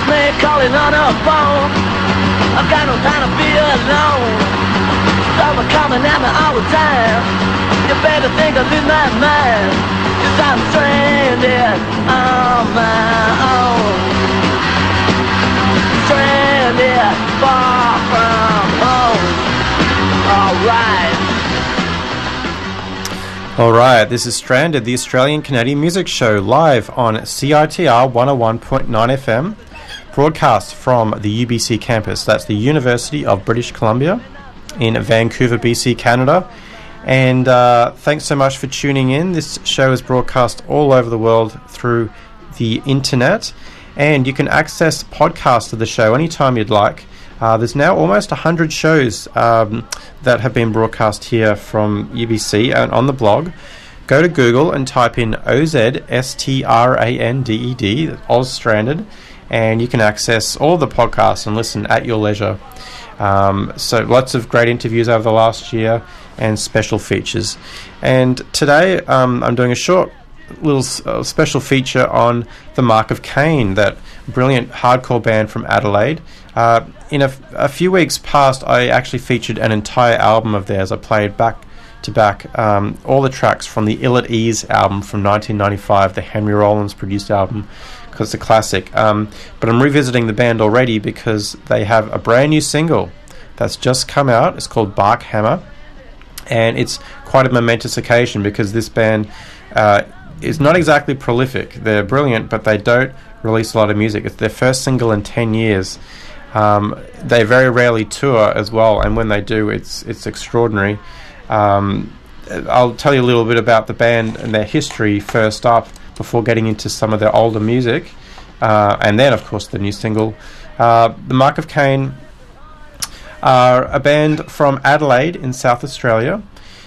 me calling on her phone. I've got no time to be alone. Trouble coming at me all the time. You better think I lose my mind, 'cause I'm stranded on my own. Stranded far from home. Alright, this is Stranded, the Australian Canadian music show, live on CITR 101.9 FM, broadcast from the UBC campus. That's the University of British Columbia in Vancouver, BC, Canada. And thanks so much for tuning in. This show is broadcast all over the world through the internet, and you can access podcasts of the show anytime you'd like. There's now almost 100 shows that have been broadcast here from UBC and on the blog. Go to Google and type in OZSTRANDED, Oz Stranded, and you can access all the podcasts and listen at your leisure. So lots of great interviews over the last year and special features. And today I'm doing a short little special feature on the Mark of Cain, that brilliant hardcore band from Adelaide. In a few weeks past, I actually featured an entire album of theirs. I played back to back all the tracks from the Ill at Ease album from 1995, the Henry Rollins produced album, because it's a classic. But I'm revisiting the band already because they have a brand new single that's just come out. It's called Bark Hammer, and it's quite a momentous occasion because this band is not exactly prolific. They're brilliant, but they don't release a lot of music. It's their first single in 10 years. They very rarely tour as well, and when they do, it's extraordinary. I'll tell you a little bit about the band and their history first up before getting into some of their older music, and then of course the new single. The Mark of Cain are a band from Adelaide in South Australia.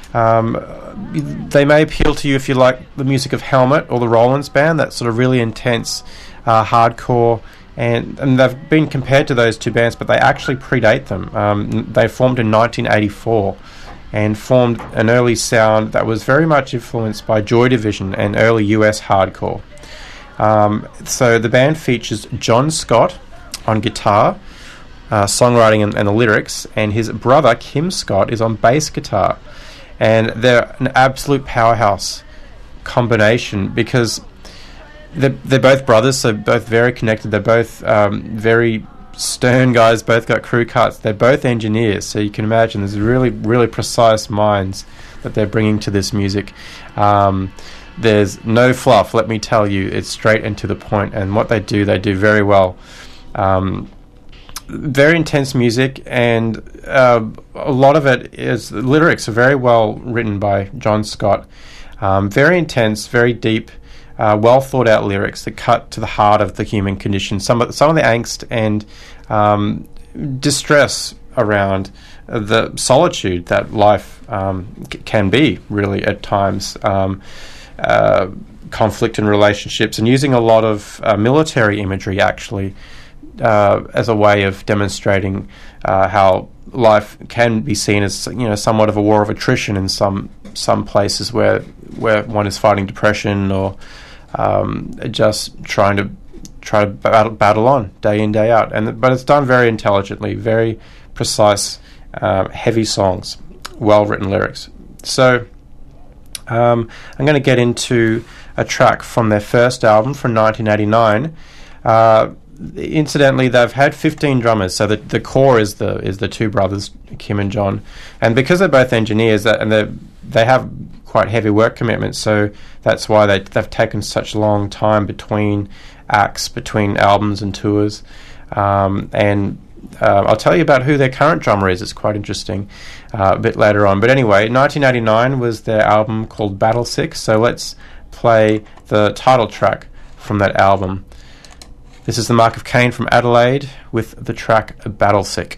They may appeal to you if you like the music of Helmet or the Rollins Band, that sort of really intense hardcore, and they've been compared to those two bands, but they actually predate them. They formed in 1984 and formed an early sound that was very much influenced by Joy Division and early US hardcore. So the band features John Scott on guitar, songwriting and the lyrics, and his brother Kim Scott is on bass guitar. And they're an absolute powerhouse combination because they're both brothers, so both very connected. They're both very stern guys, both got crew cuts. They're both engineers, so you can imagine there's really, really precise minds that they're bringing to this music. There's no fluff, let me tell you. It's straight and to the point, and what they do very well. Very intense music, and a lot of it is, the lyrics are very well written by John Scott. Very intense, very deep, well thought out lyrics that cut to the heart of the human condition. Some of the angst and distress around the solitude that life can be, really, at times. Conflict in relationships, and using a lot of military imagery, actually, as a way of demonstrating how life can be seen as, somewhat of a war of attrition in some places where one is fighting depression or just trying to battle on day in, day out. But it's done very intelligently, very precise, heavy songs, well written lyrics. So I'm going to get into a track from their first album from 1989. Incidentally, they've had 15 drummers, so the core is the two brothers, Kim and John, and because they're both engineers, and they have quite heavy work commitments, so that's why they've taken such a long time between acts, between albums and tours. And I'll tell you about who their current drummer is. It's quite interesting a bit later on. But anyway, 1989 was their album called Battle Sick, so let's play the title track from that album. This is the Mark of Cain from Adelaide with the track Battle Sick.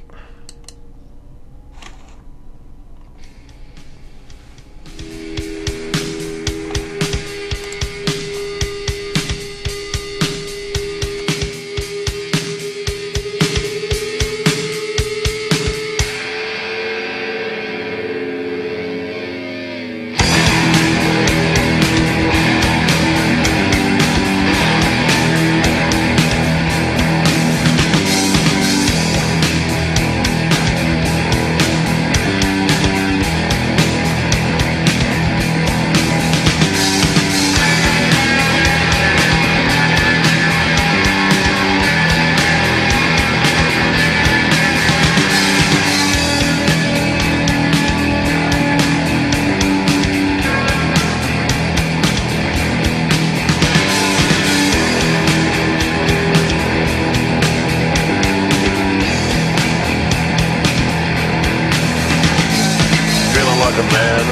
like a man.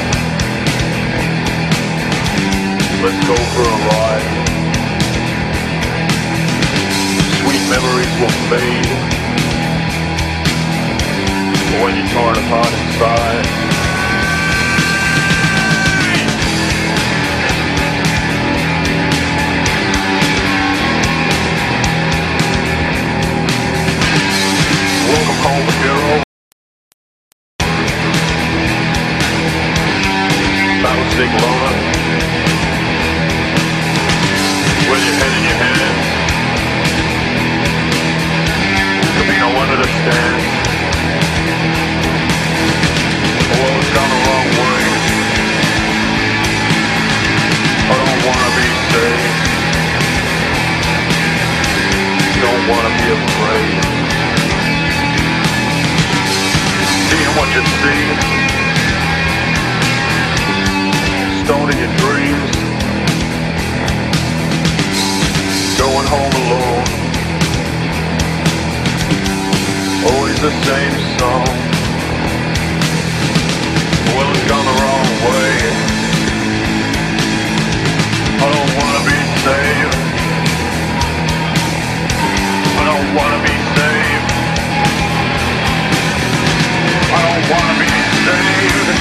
Let's go for a ride. Sweet memories will fade when you're torn apart inside. Welcome home, hero. Battlestick loner. With your head in your hands. There'll be no one to stand. The world's gone the wrong way. I don't wanna be saved. Don't wanna be afraid. Seeing what you see. Stone in your dreams. Going home alone. Always the same song. Well, it's gone the wrong way. I don't wanna be saved. I don't wanna be saved. I don't wanna be saved.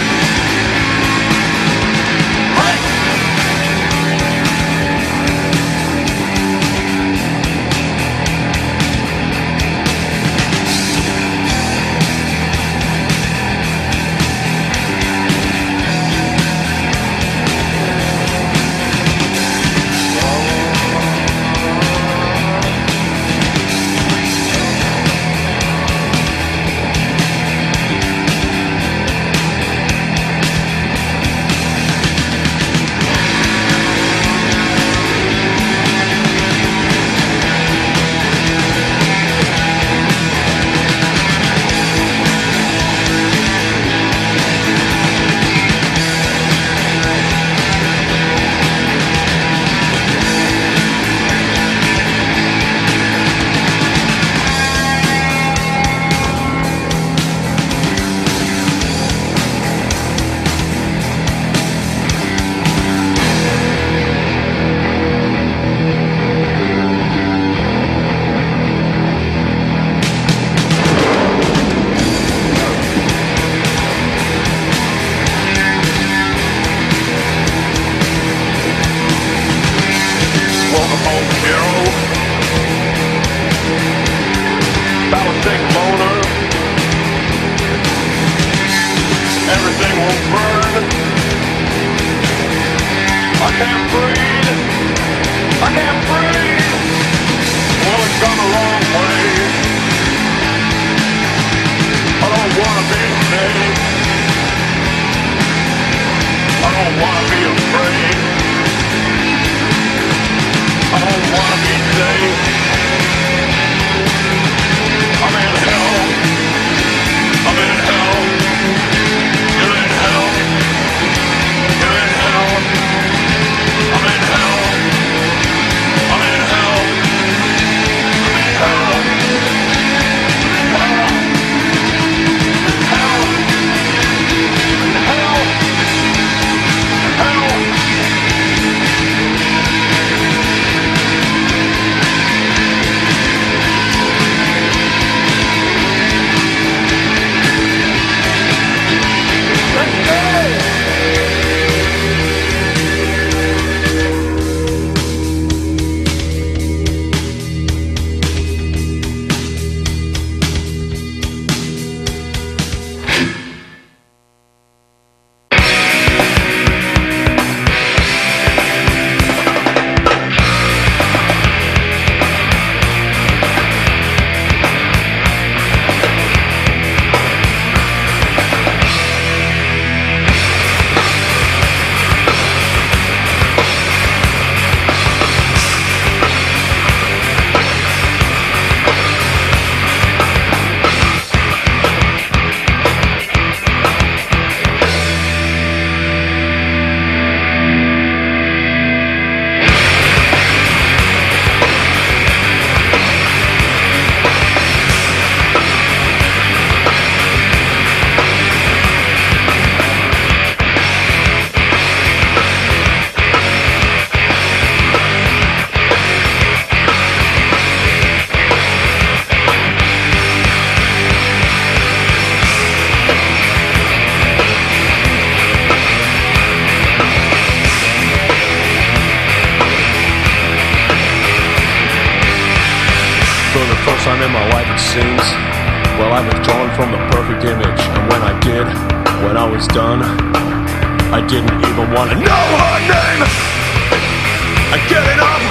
seems. Well, I've withdrawn from the perfect image, and when I did, when I was done, I didn't even want to know her name. I get it up,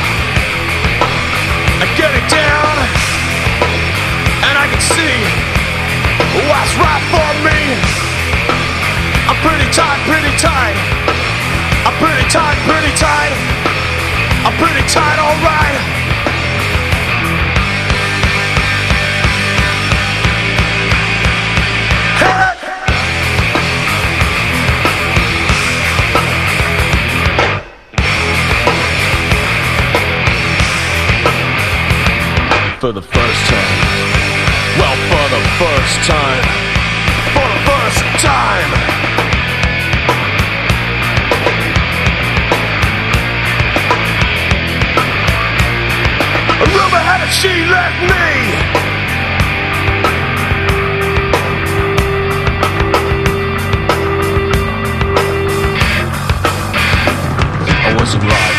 I get it down, and I can see what's right for me. I'm pretty tight, pretty tight. I'm pretty tight, pretty tight. I'm pretty tight, alright. For the first time. Well, for the first time. For the first time. A rumor had it she left me. I wasn't right.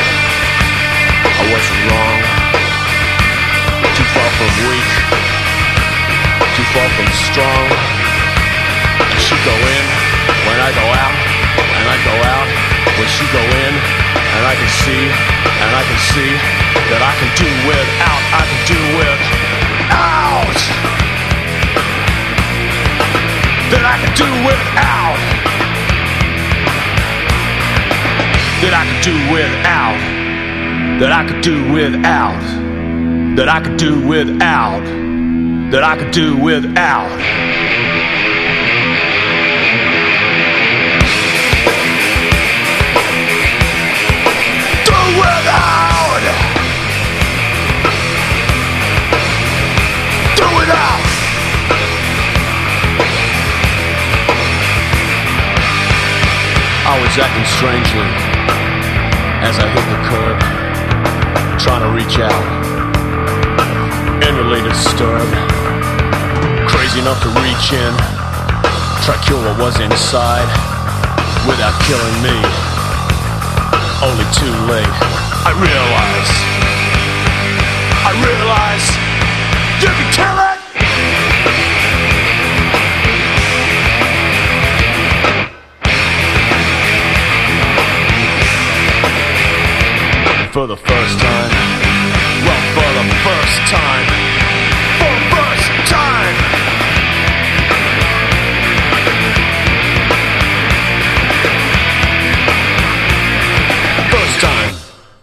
I wasn't wrong. Too far from weak, too far from strong. And she go in when I go out, and I go out when she go in. And I can see that I can do without, I can do without. That I can do without. That I can do without. That I could do without. That I could do without. That I could do without. Do without. Do without. I was acting strangely as I hit the curb, trying to reach out. Inwardly disturbed, crazy enough to reach in. Dracula was inside, without killing me. Only too late, I realize, you can kill it. For the first time. Well, for the first time. For the first time. First time.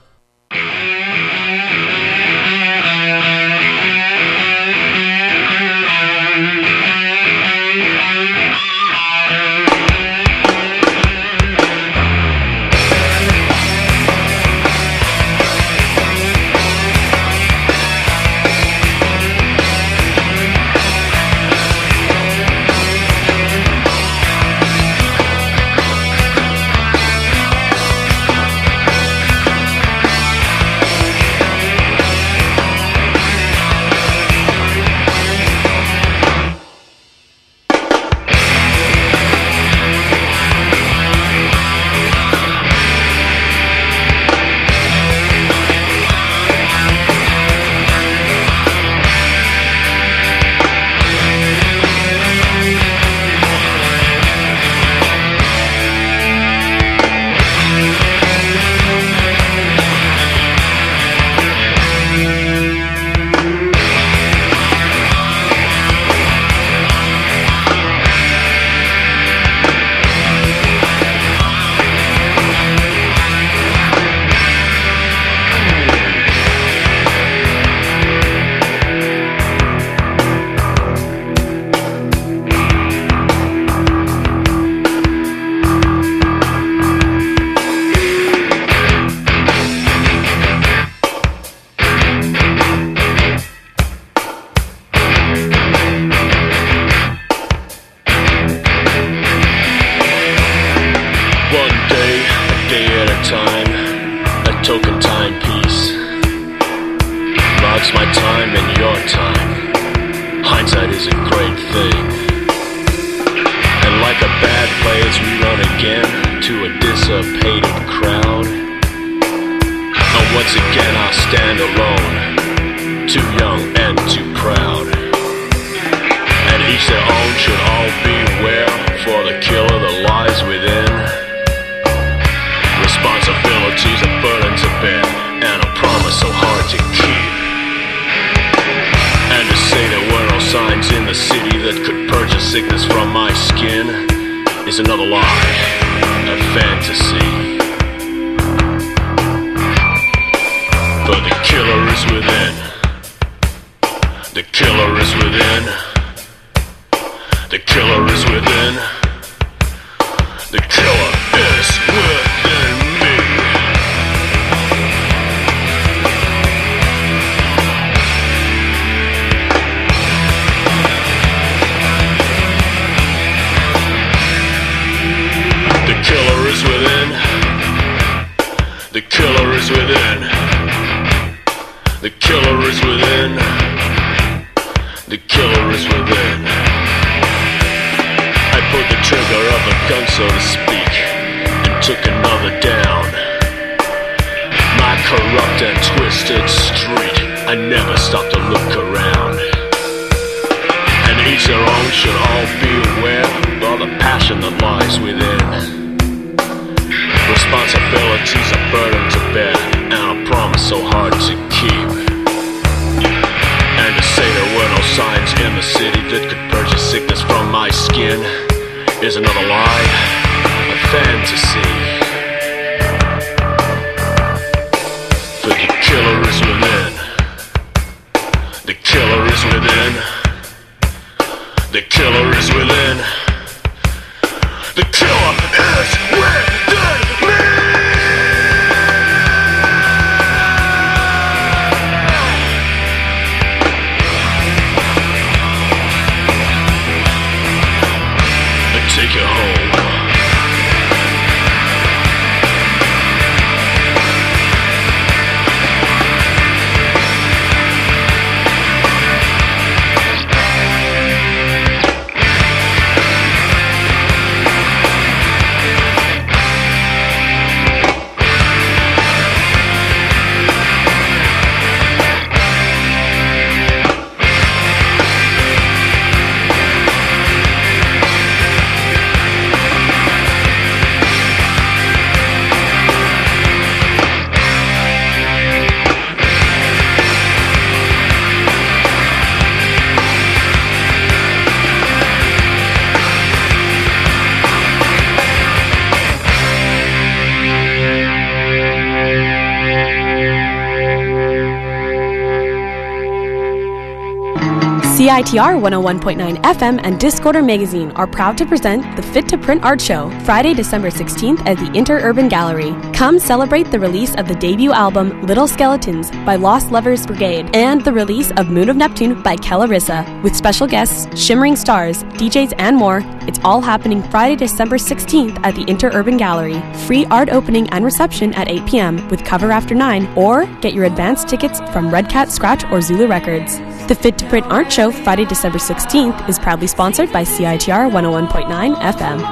token timepiece marks my time and your time. Hindsight is a great thing, and like a bad play as we run again to a dissipated crowd. And once again I'll stand alone, too young and too proud. Each their own should all beware, for the killer that lies within. Responsibilities a burden to bear, and a promise so hard to keep. And to say there were no signs in the city that could purge a sickness from my skin is another lie, a fantasy. But the killer is within. The killer is within. The killer is within. The killer is within me. The killer is within. The killer is within. The killer is within. The killer is within. I pulled the trigger of a gun, so to speak, and took another down. My corrupt and twisted street, I never stopped to look around. And each their own should all be aware of the passion that lies within. Responsibilities a burden to bear, and a promise so hard to keep. And to say there were no signs in the city that could purge a sickness from my skin is another lie, a fantasy. For the killer is within. The killer is within. The killer is within. The killer is within me. Take you home. CITR 101.9 FM and Discorder Magazine are proud to present the Fit to Print Art Show, Friday, December 16th at the Interurban Gallery. Come celebrate the release of the debut album Little Skeletons by Lost Lovers Brigade and the release of Moon of Neptune by Kellarissa. With special guests, Shimmering Stars, DJs, and more, it's all happening Friday, December 16th at the Interurban Gallery. Free art opening and reception at 8 p.m. with cover after 9, or get your advance tickets from Red Cat Scratch or Zulu Records. The Fit to Print Art Show, Friday, December 16th, is proudly sponsored by CITR 101.9 FM.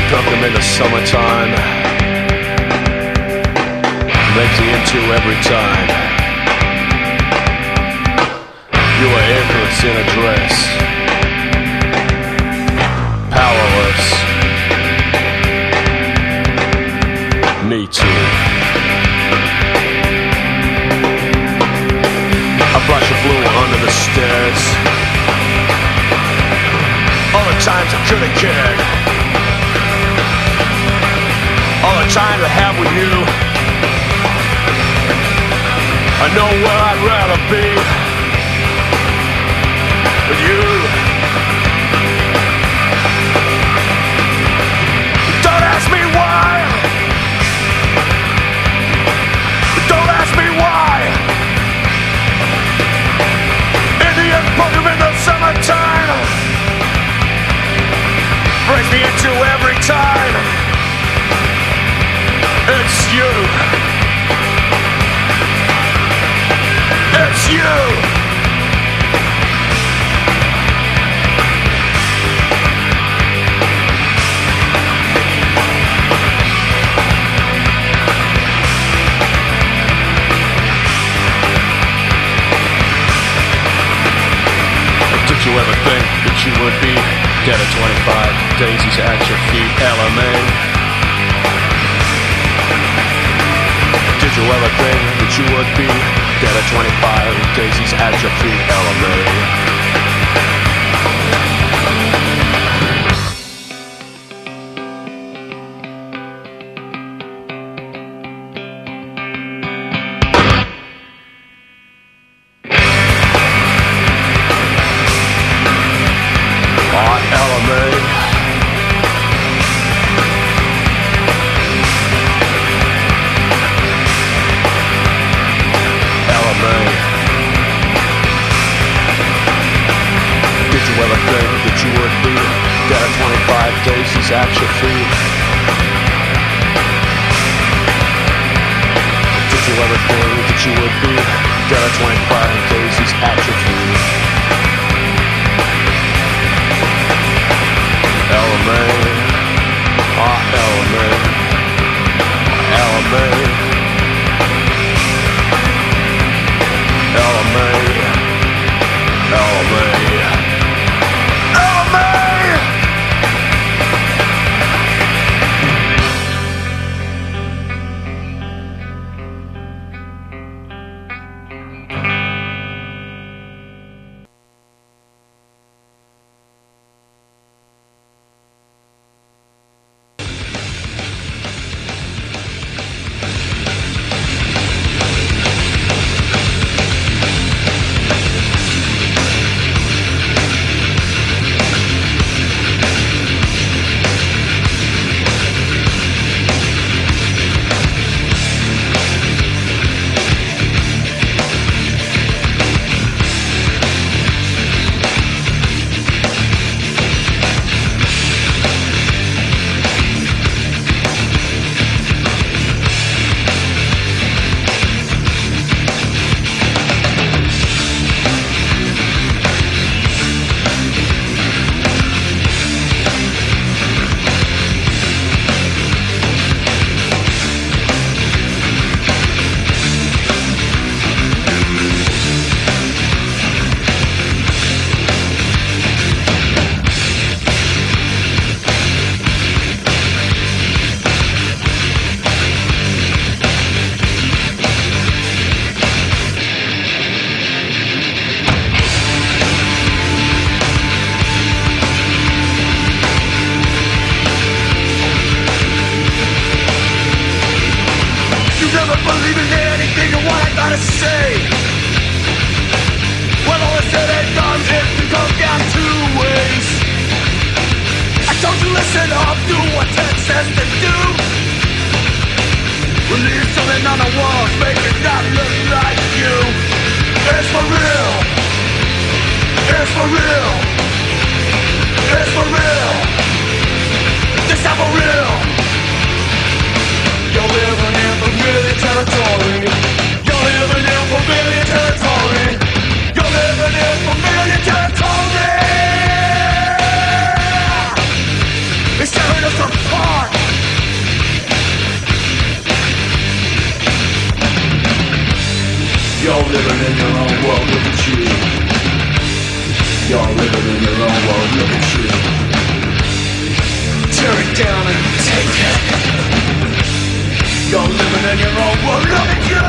cook them in the summertime. Makes you into every time. You are influenced in a dress. Powerless. Me too. A flash of blue under the stairs. All the times I could have cared. All the times I have with you. I know where I'd rather be with you. Don't ask me why. Don't ask me why. Indian program in the summertime brings me into every time. It's you. It's you. Did you ever think that you would be dead at 25, daisies at your feet, LMA? Did you ever think that you would be dead at 25, daisies at your feet, LMA? Daisies at your feet. Did you ever think that you would be dead at 25 daisies at your feet? LMA, LMA, LMA, LMA, LMA. It's tearing us apart. living in your own world, look at you. You're living in your own world, look at you. Tear it down and take it. You're living in your own world, look at you.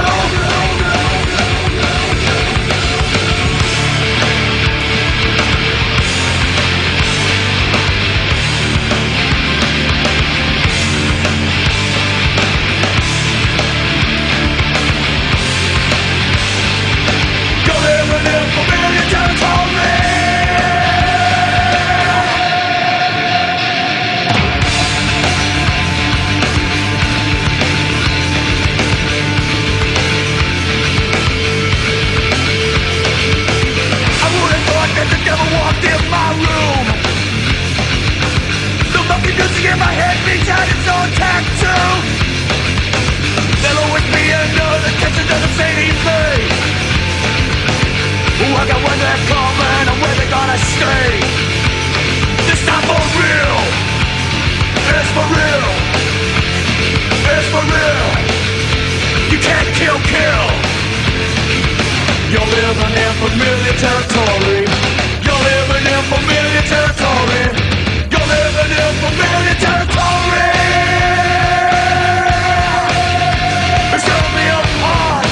In my head beats out its own tattoo. They'll always be another kitchen doesn't say anything. I got when they're coming and where they're gonna stay. This time for real. It's for real. It's for real. You can't kill. You're living in familiar territory. You're living in familiar territory. You're living in familiar territory. It's tearing me apart.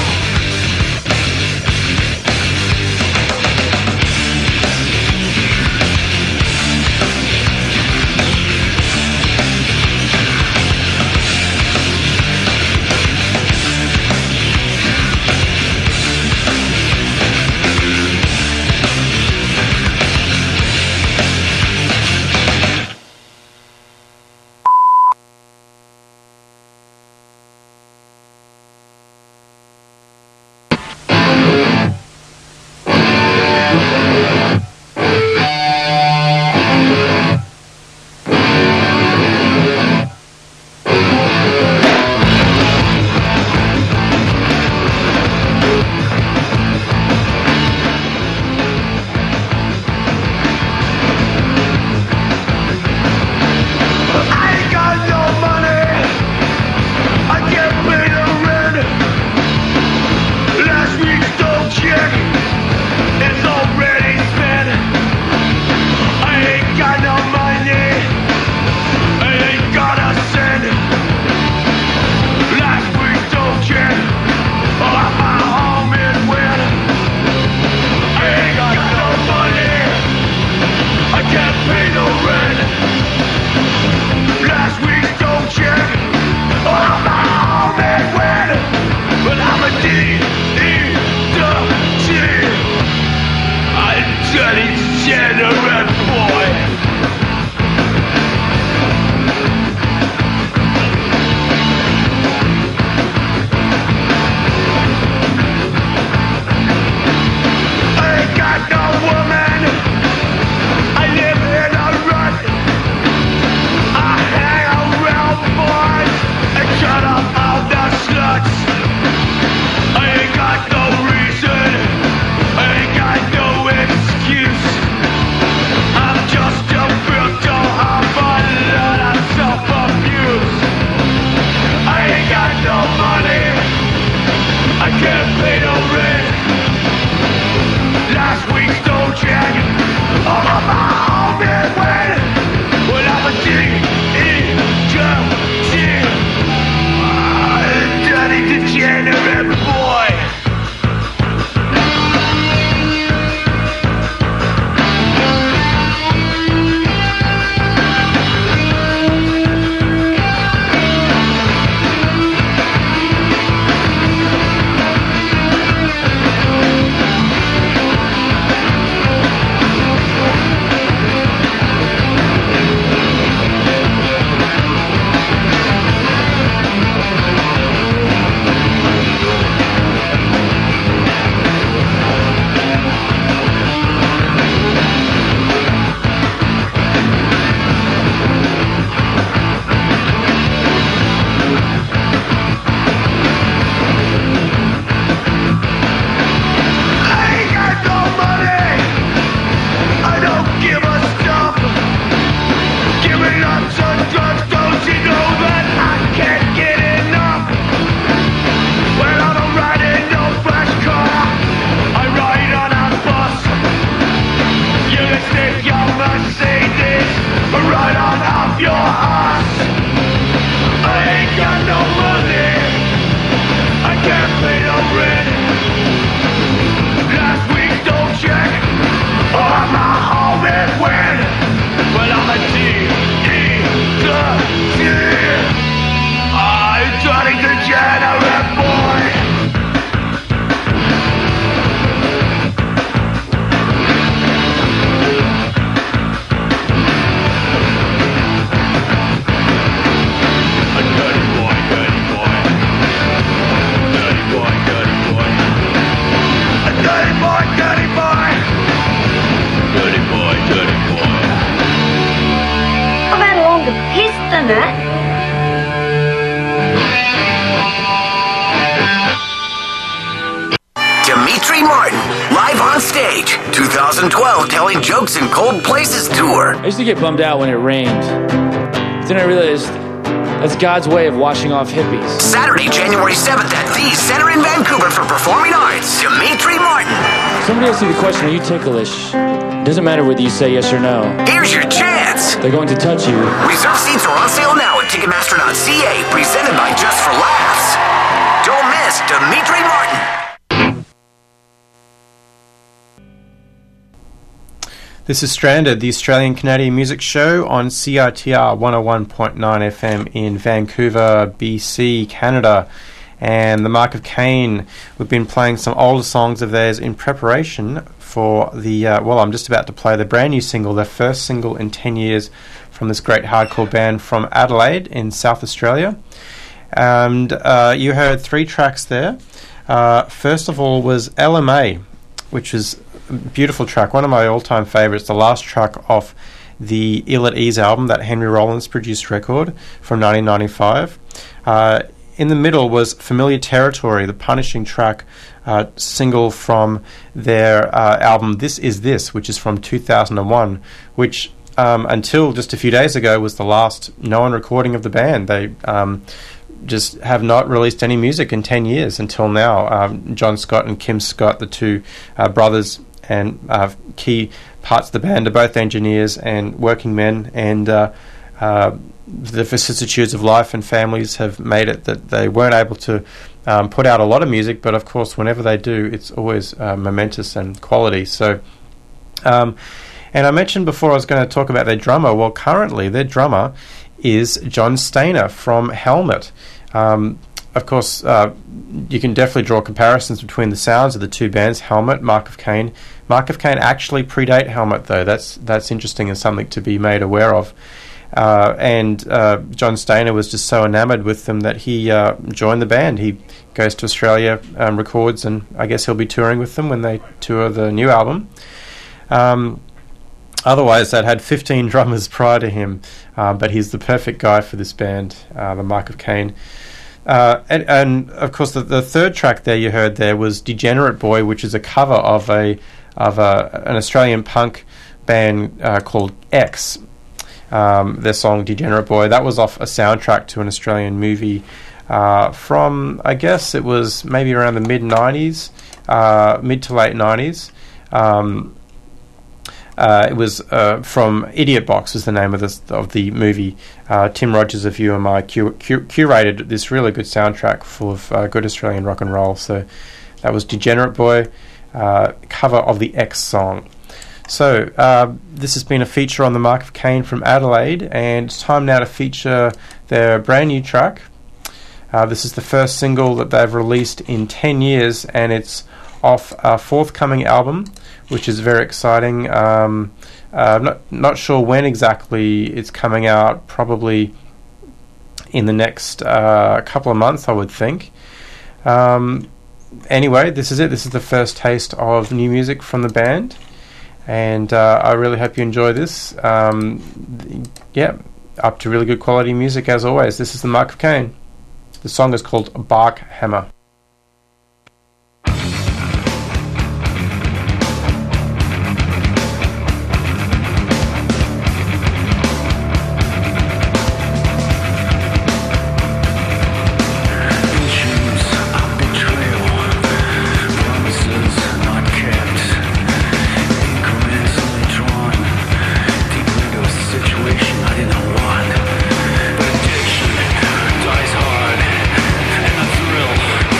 Jokes in Cold Places tour. I used to get bummed out when it rained. Then I realized that's God's way of washing off hippies. Saturday, January 7th at the Center in Vancouver for Performing Arts, Dimitri Martin. Somebody asked me the question, are you ticklish? It doesn't matter whether you say yes or no. Here's your chance. They're going to touch you. Reserve seats are on sale now at Ticketmaster.ca, presented by Just for Laughs. Don't miss Dimitri Martin. This is Stranded, the Australian-Canadian music show on CITR 101.9 FM in Vancouver, BC, Canada. And the Mark of Cain, we've been playing some older songs of theirs in preparation for the, I'm just about to play the brand new single, their first single in 10 years from this great hardcore band from Adelaide in South Australia. And you heard 3 tracks there. First of all was LMA, which is a beautiful track, one of my all-time favourites, the last track off the Ill at Ease album, that Henry Rollins produced record from 1995. In the middle was Familiar Territory, the punishing track, single from their album This Is This, which is from 2001, which until just a few days ago was the last known recording of the band. They just have not released any music in 10 years until now. John Scott and Kim Scott, the two brothers and key parts of the band, are both engineers and working men, and the vicissitudes of life and families have made it that they weren't able to put out a lot of music, but of course whenever they do, it's always momentous and quality. So and I mentioned before I was going to talk about their drummer. Well, currently their drummer is John Stainer from Helmet. Of course, you can definitely draw comparisons between the sounds of the two bands, Helmet, Mark of Cain. Mark of Cain actually predate Helmet, though. That's interesting and something to be made aware of. And John Stainer was just so enamoured with them that he joined the band. He goes to Australia, records, and I guess he'll be touring with them when they tour the new album. Otherwise, they'd had 15 drummers prior to him, but he's the perfect guy for this band, the Mark of Cain. And of course, the third track there you heard there was Degenerate Boy, which is a cover of an Australian punk band called X. Their song Degenerate Boy, that was off a soundtrack to an Australian movie from, I guess it was maybe around the mid-90s, mid to late 90s. It was from Idiot Box was the name of the movie. Tim Rogers of UMI curated this really good soundtrack full of good Australian rock and roll. So that was Degenerate Boy, cover of the X song. So this has been a feature on the Mark of Cain from Adelaide, and it's time now to feature their brand new track. This is the first single that they've released in 10 years, and it's off a forthcoming album, which is very exciting. I'm not sure when exactly it's coming out, probably in the next couple of months, I would think. Anyway, this is it. This is the first taste of new music from the band. And I really hope you enjoy this. Up to really good quality music as always. This is the Mark of Cain. The song is called Bark Hammer. Dies hard, and the thrill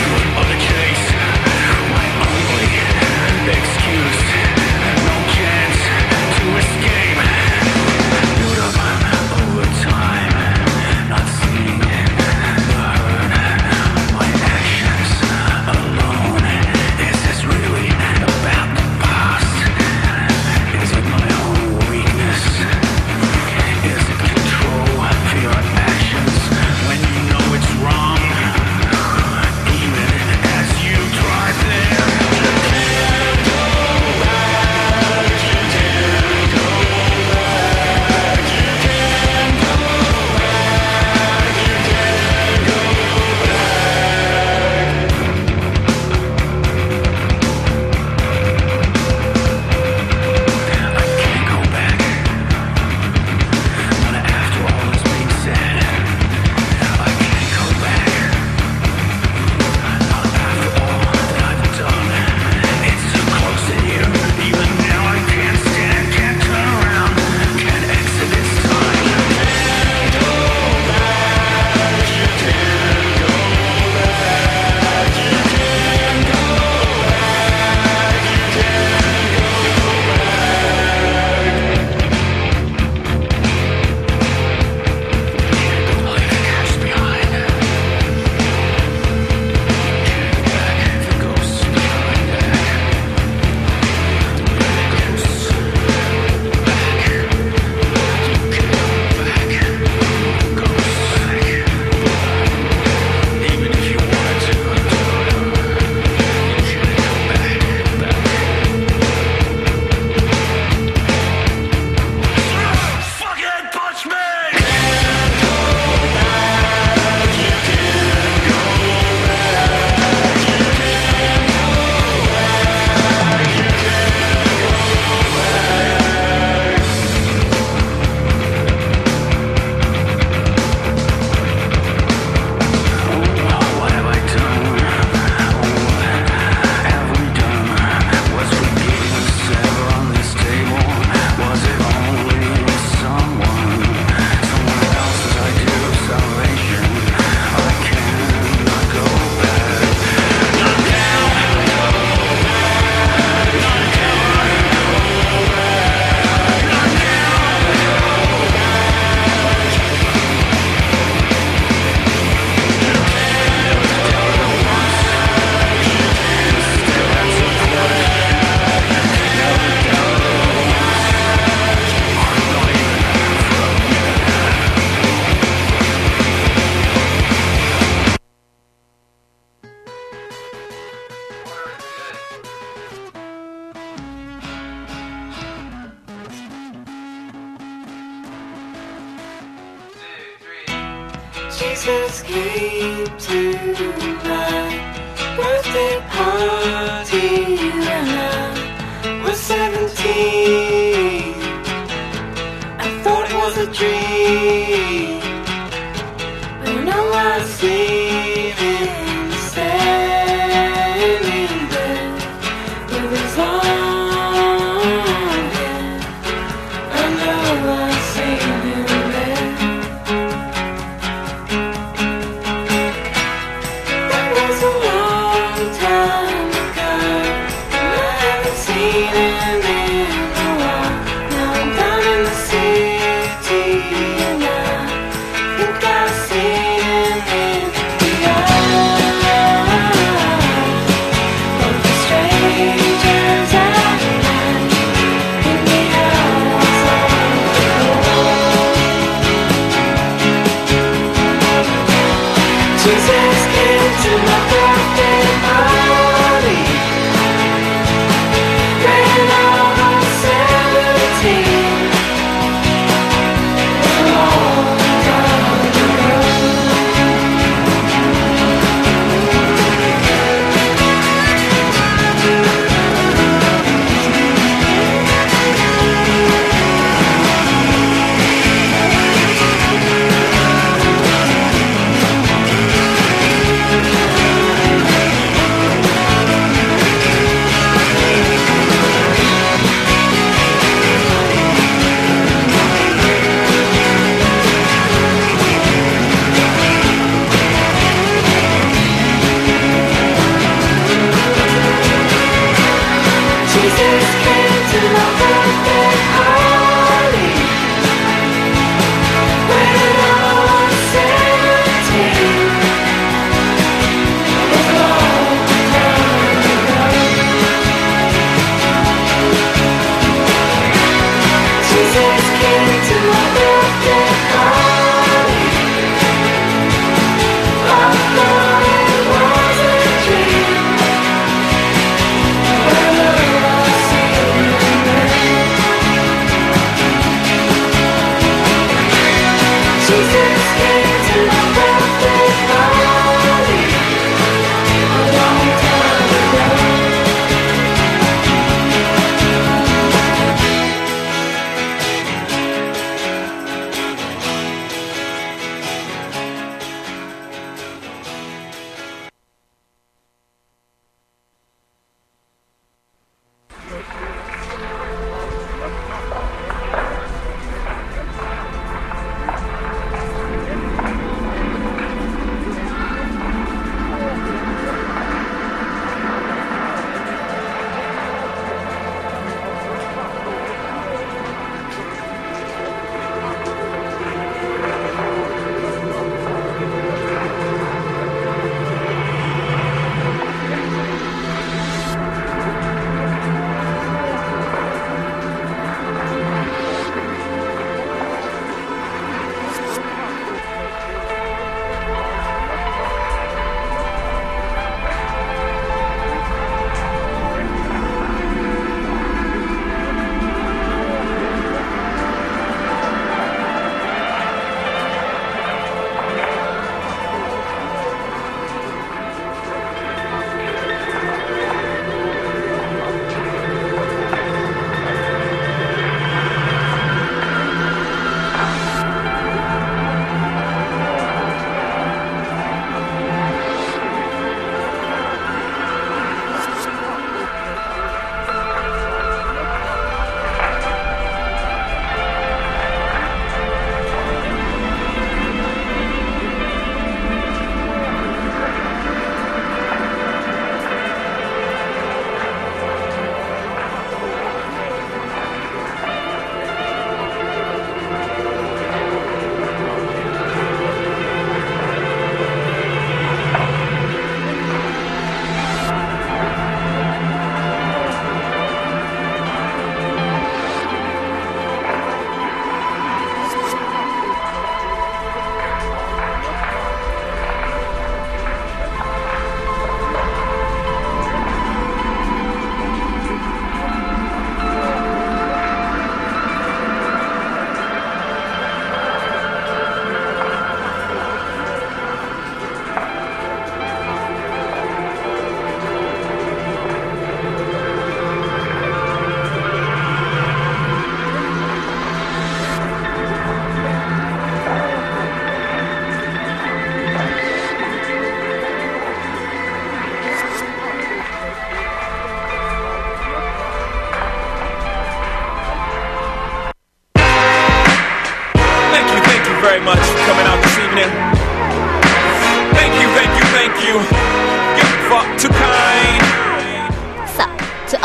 Jesus came to my birthday party when I was 17. I thought it was a dream, but now I see him standing there with his long hair. I know I see him there. That was a long time ago, and I haven't seen him in a while. Now I'm down in the city, and I think I see him in the eyes of the strangers at night, in the eyes of Jesus came to my birthday party when I was 17. A long time ago.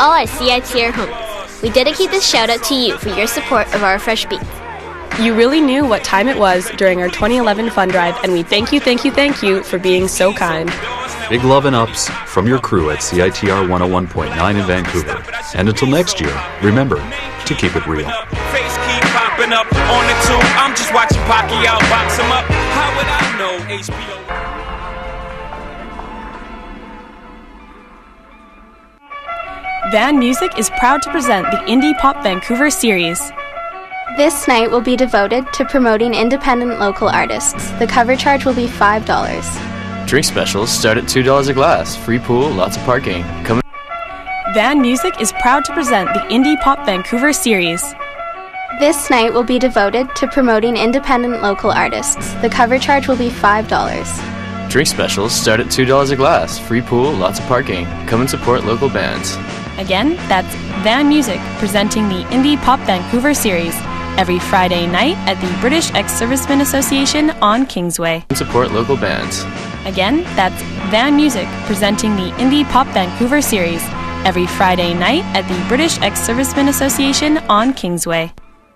all our CITR homies. We dedicate this shout out to you for your support of our fresh beats. You really knew what time it was during our 2011 fund drive, and we thank you for being so kind. Big love and ups from your crew at CITR 101.9 in Vancouver. And until next year, remember to keep it real. Face keep popping up on the tube. I'm just watching Pacquiao box him up. How would I know HBO? Van Music is proud to present the Indie Pop Vancouver series. This night will be devoted to promoting independent local artists. The cover charge will be $5. Drink specials start at $2 a glass. Free pool, lots of parking. Come. Van Music is proud to present the Indie Pop Vancouver series. This night will be devoted to promoting independent local artists. The cover charge will be $5. Drink specials start at $2 a glass. Free pool, lots of parking. Come and support local bands. Again, that's Van Music presenting the Indie Pop Vancouver series every Friday night at the British Ex-Servicemen Association on Kingsway. Support local bands. Again, that's Van Music presenting the Indie Pop Vancouver series every Friday night at the British Ex-Servicemen Association on Kingsway.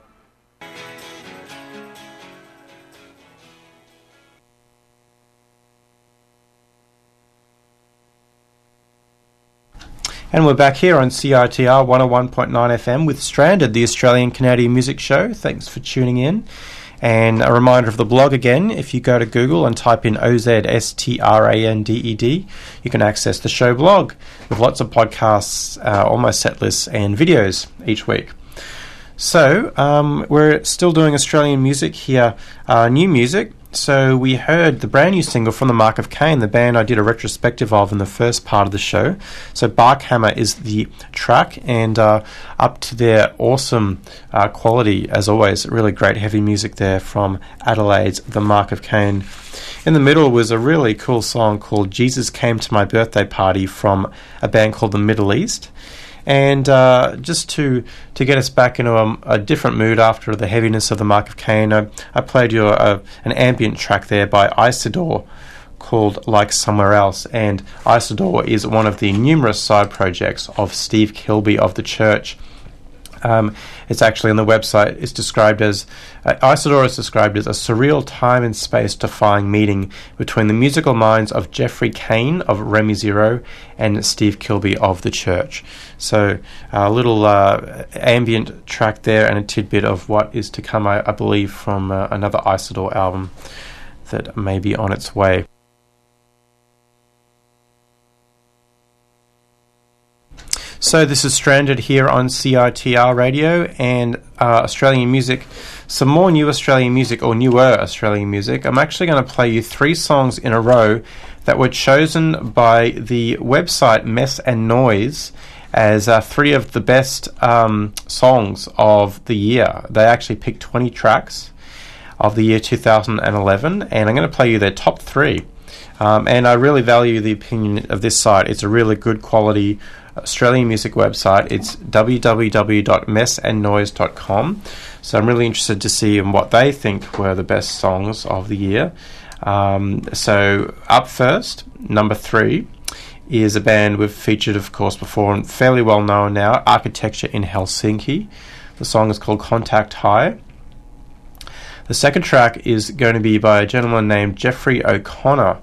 And we're back here on CITR 101.9 FM with Stranded, the Australian Canadian music show. Thanks for tuning in. And a reminder of the blog again, if you go to Google and type in OZSTRANDED, you can access the show blog with lots of podcasts, all my set lists and videos each week. So, we're still doing Australian music here, new music. So we heard the brand new single from the Mark of Cain, the band I did a retrospective of in the first part of the show. So Barkhammer is the track, and up to their awesome quality, as always. Really great heavy music there from Adelaide's The Mark of Cain. In the middle was a really cool song called Jesus Came to My Birthday Party from a band called The Middle East. And just to get us back into a different mood after the heaviness of the Mark of Cain, I played you an ambient track there by Isidore called Like Somewhere Else. And Isidore is one of the numerous side projects of Steve Kilby of The Church. It's actually on the website. It's described as Isidore is described as a surreal time and space defying meeting between the musical minds of Jeffrey Kane of Remy Zero and Steve Kilby of The Church. So a little ambient track there and a tidbit of what is to come, I believe, from another Isidore album that may be on its way. So this is Stranded here on CITR Radio and Australian music. Some more new Australian music, or newer Australian music. I'm actually going to play you 3 songs in a row that were chosen by the website Mess and Noise as 3 of the best songs of the year. They actually picked 20 tracks of the year 2011, and I'm going to play you their top 3. And I really value the opinion of this site. It's a really good quality Australian music website. It's www.messandnoise.com. So I'm really interested to see what they think were the best songs of the year. So up first, number 3, is a band we've featured, of course, before and fairly well known now, Architecture in Helsinki. The song is called Contact High. The second track is going to be by a gentleman named Jeffrey O'Connor.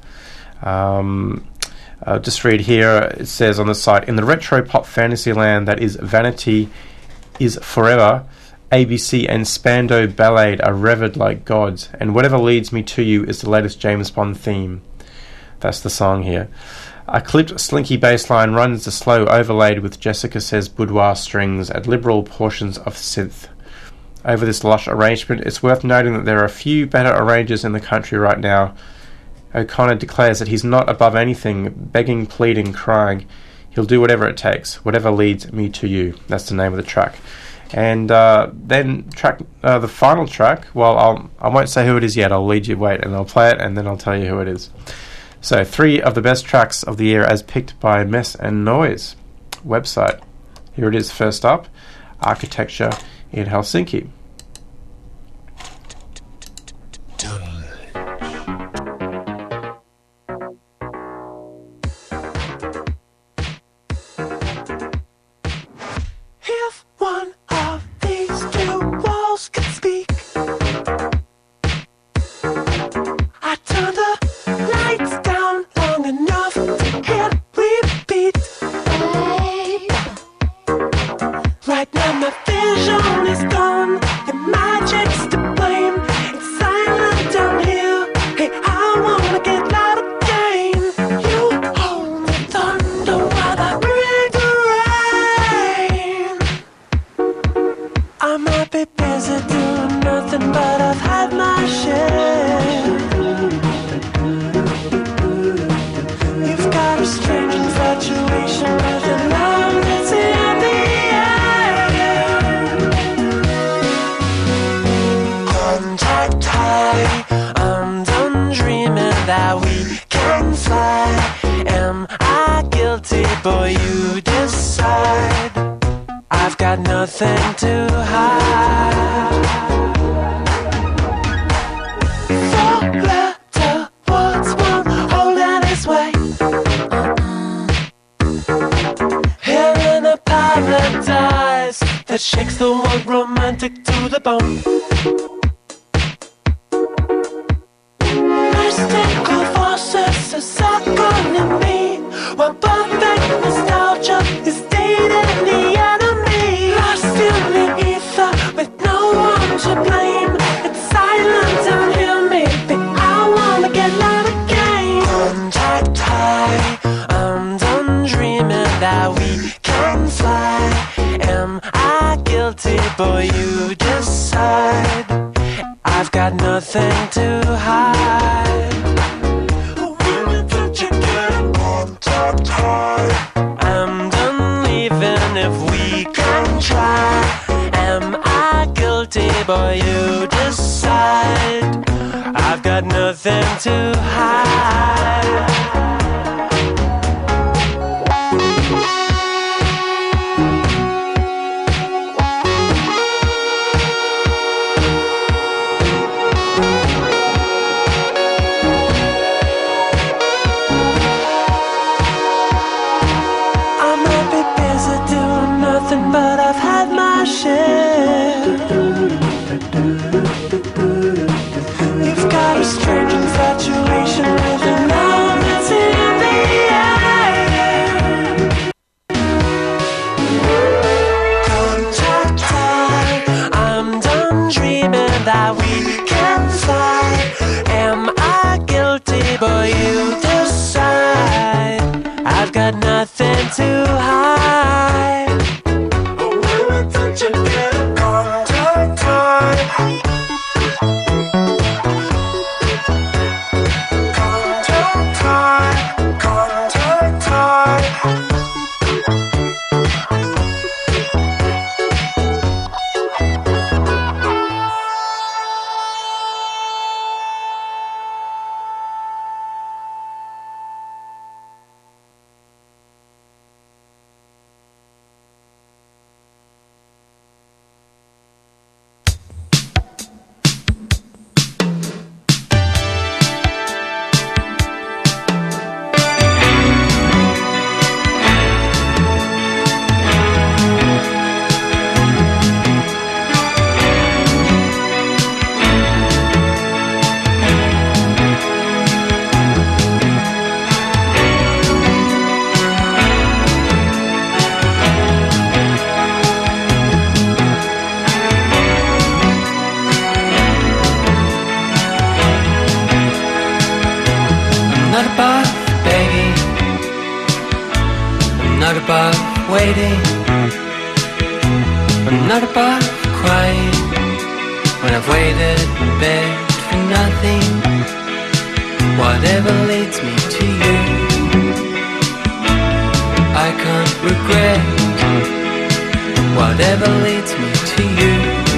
I'll just read here, it says on the site, in the retro pop fantasy land that is Vanity is Forever, ABC and Spandau Ballet are revered like gods, and whatever leads me to you is the latest James Bond theme. That's the song here. A clipped slinky bass line runs the slow overlaid with Jessica Says boudoir strings and liberal portions of synth. Over this lush arrangement, it's worth noting that there are a few better arrangers in the country right now. O'Connor declares that he's not above anything, begging, pleading, crying. He'll do whatever it takes, whatever leads me to you. That's the name of the track. And then the final track, well, I won't say who it is yet. I'll lead you, wait, and I'll play it, and then I'll tell you who it is. So 3 of the best tracks of the year as picked by Mess and Noise website. Here it is first up, Architecture in Helsinki. that we can fly. Am I guilty? Boy, you decide. I've got nothing to hide. Four letter words won't hold in its way. Here in a paradise that shakes the world romantic to the bone. Mystical forces are circling me, while perfect nostalgia is dating the enemy. Lost in the ether with no one to blame. It's silent and hear me, but I wanna get loud again. Contact high, I'm done dreaming that we can fly. Am I guilty? Boy, you decide. I've got nothing to hide. Women that you get contact high. I'm done leaving if we can try. Am I guilty? Boy, you decide. I've got nothing to hide. But I've had my share. You've got a strange infatuation with a love that's in the air. Contact high, I'm done dreaming that we can fly. Am I guilty? Boy, you decide. I've got nothing to hide. not above waiting. I'm not above crying when I've waited and begged for nothing. Whatever leads me to you, I can't regret. Whatever leads me to you,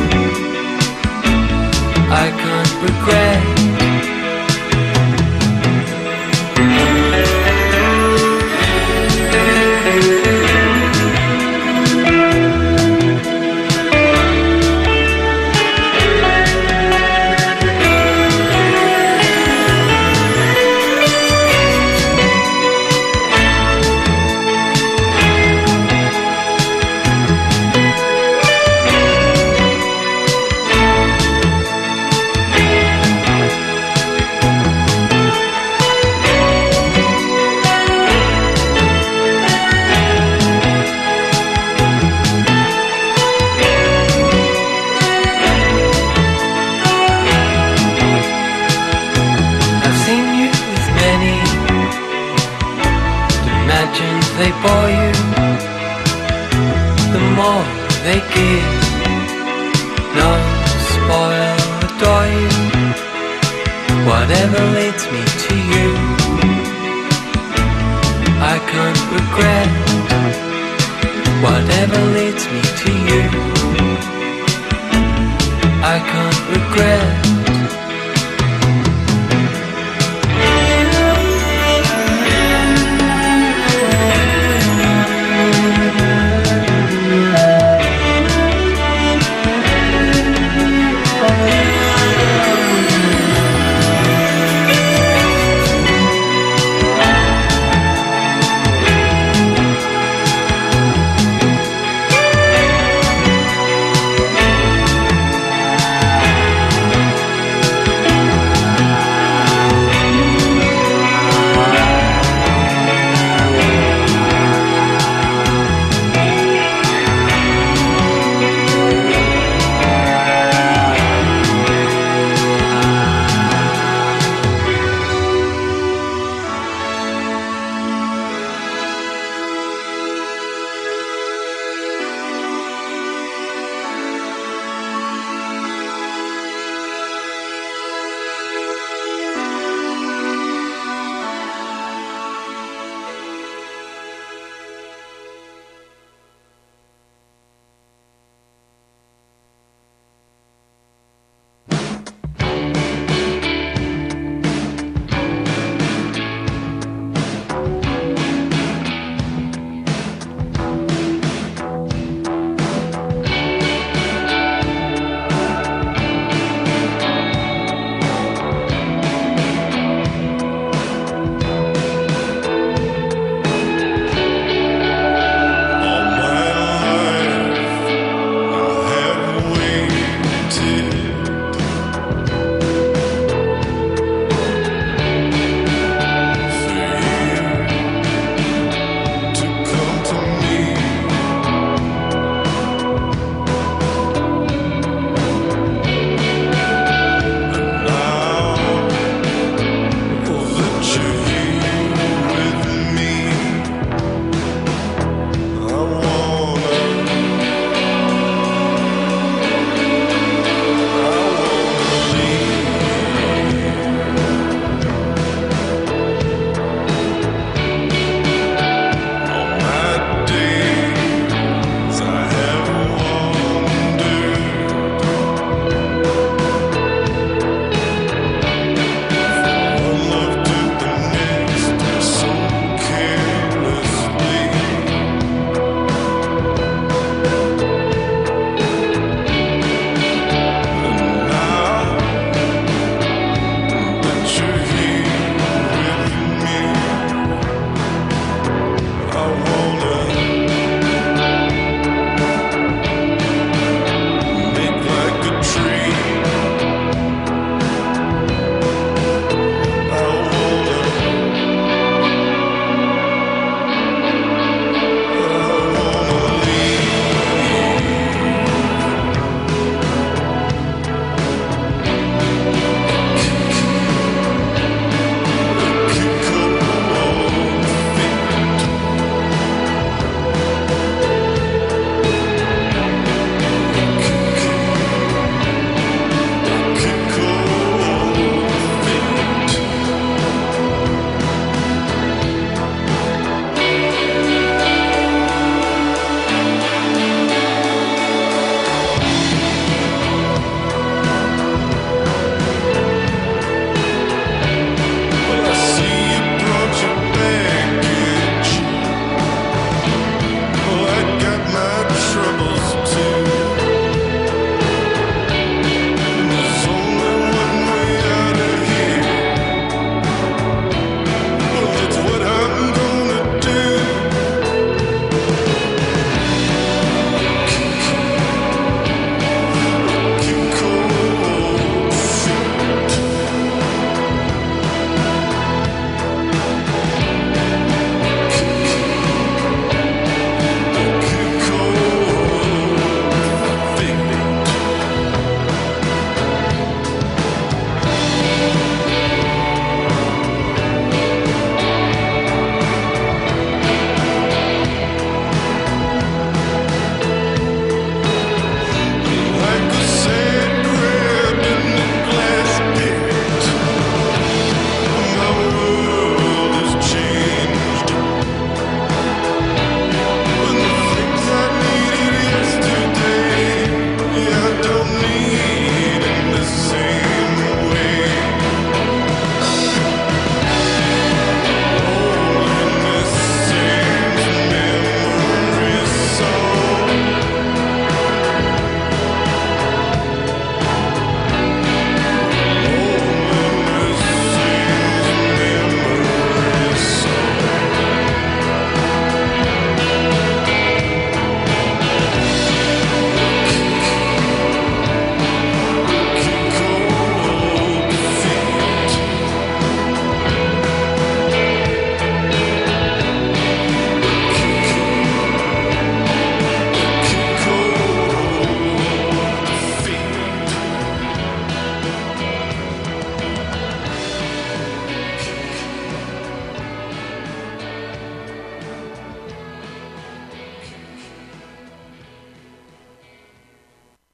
I can't regret. They bore you, the more they give. Love, spoil, adore you. Whatever leads me to you, I can't regret. Whatever leads me to you, I can't regret.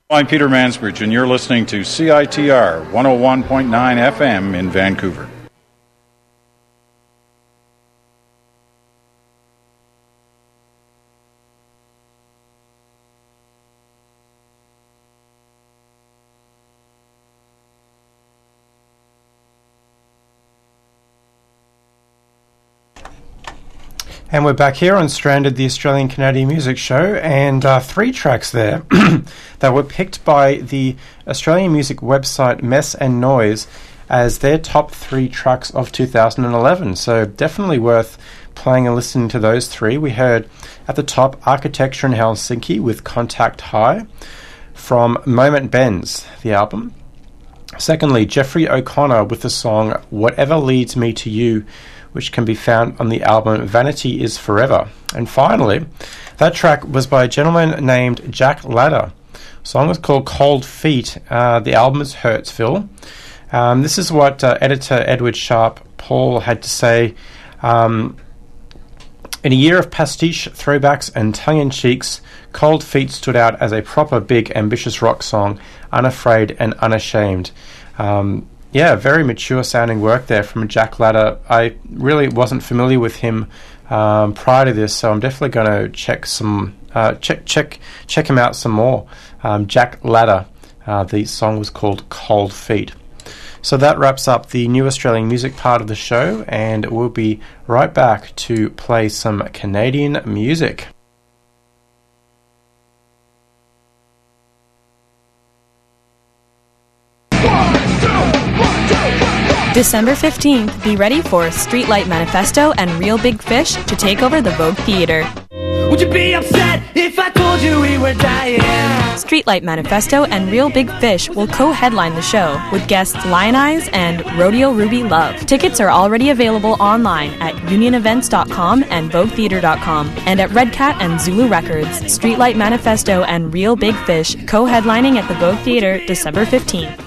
I'm Peter Mansbridge, and you're listening to CITR 101.9 FM in Vancouver. And we're back here on Stranded, the Australian Canadian Music Show, and 3 tracks there that were picked by the Australian music website Mess and Noise as their top 3 tracks of 2011. So definitely worth playing and listening to those 3. We heard at the top Architecture in Helsinki with Contact High from Moment Bends, the album. Secondly, Jeffrey O'Connor with the song Whatever Leads Me to You, which can be found on the album Vanity is Forever. And finally, that track was by a gentleman named Jack Ladder. The song is called Cold Feet. The album is Hurtsville. This is what editor Edward Sharp Paul had to say. In a year of pastiche, throwbacks and tongue-in-cheeks, Cold Feet stood out as a proper big, ambitious rock song, unafraid and unashamed. Yeah, very mature sounding work there from Jack Ladder. I really wasn't familiar with him prior to this, so I'm definitely going to check him out some more. Jack Ladder. The song was called Cold Feet. So that wraps up the new Australian music part of the show, and we'll be right back to play some Canadian music. December 15th, be ready for Streetlight Manifesto and Real Big Fish to take over the Vogue Theatre. Would you be upset if I told you we were dying? Streetlight Manifesto and Real Big Fish will co-headline the show with guests Lion Eyes and Rodeo Ruby Love. Tickets are already available online at unionevents.com and voguetheater.com and at Red Cat and Zulu Records. Streetlight Manifesto and Real Big Fish co-headlining at the Vogue Theater December 15th.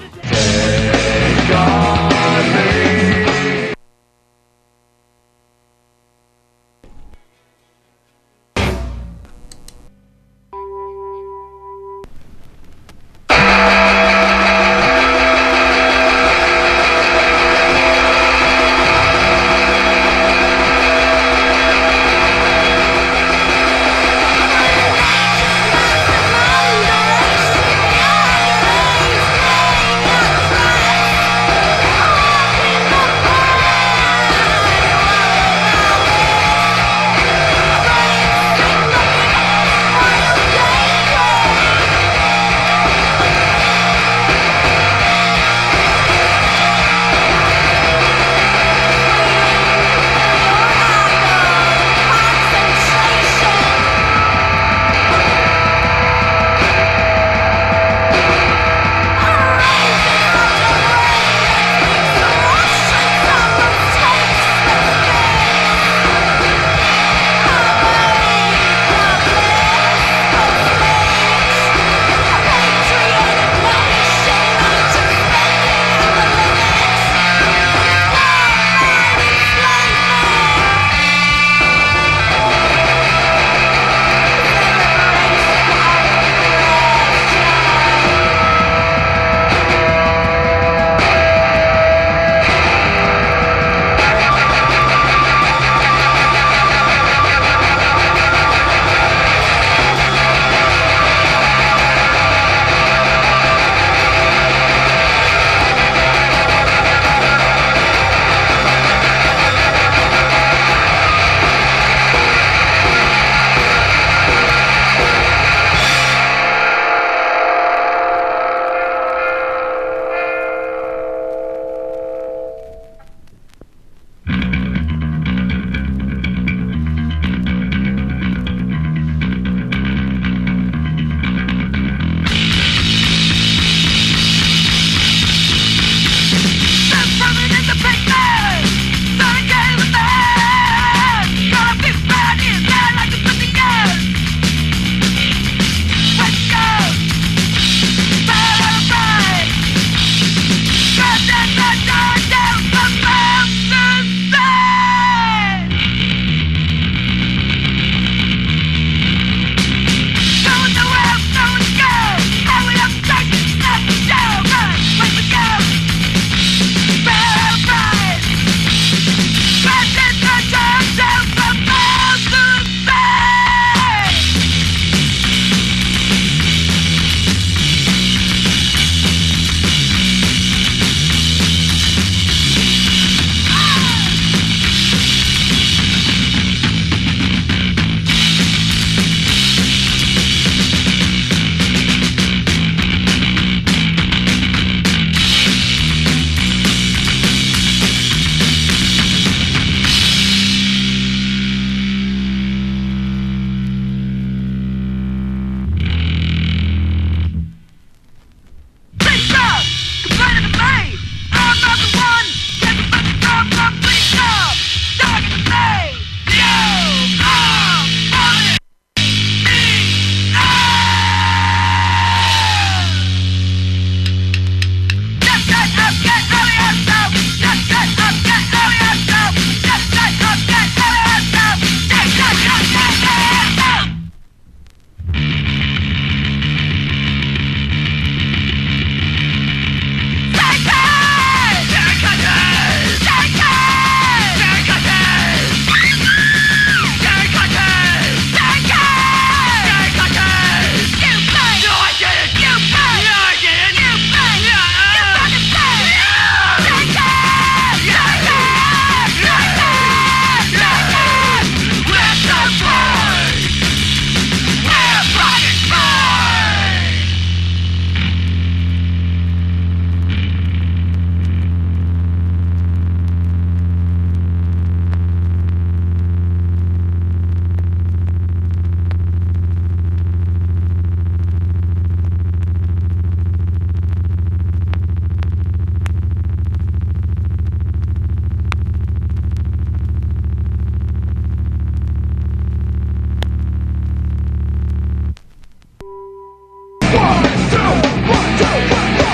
I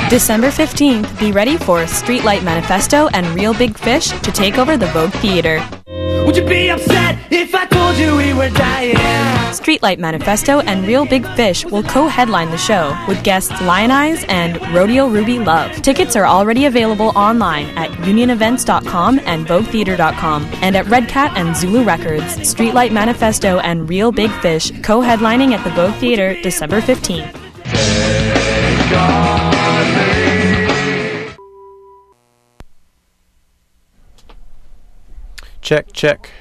December 15th, be ready for Streetlight Manifesto and Real Big Fish to take over the Vogue Theatre. Would you be upset if I told you we were dying? Streetlight Manifesto and Real Big Fish will co-headline the show with guests Lion Eyes and Rodeo Ruby Love. Tickets are already available online at unionevents.com and voguetheater.com and at Red Cat and Zulu Records. Streetlight Manifesto and Real Big Fish co-headlining at the Vogue Theatre December 15th. Check, check.